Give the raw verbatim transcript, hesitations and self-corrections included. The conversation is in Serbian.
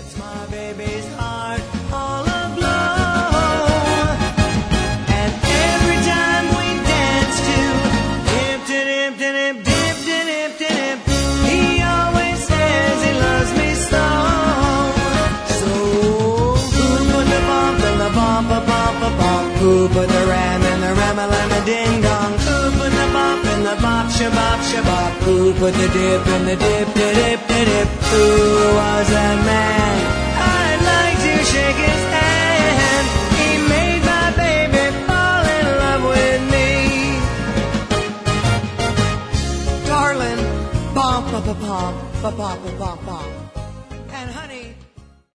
sets my baby's heart all aglow. And every time we dance to dip dip dip dip dip dip, he always says he loves me so. So who put the bump in the bump a bump a bump? Who put the ram in the ram-a-lam-a ding-dong? Who put the bump in the bop shabop shabop? Who put the dip in the dip dip dip dip? Who was that man? I'd like to shake his hand. He made my baby fall in love with me. Darling, bump, bump, bump, bump, bump, bump, bump.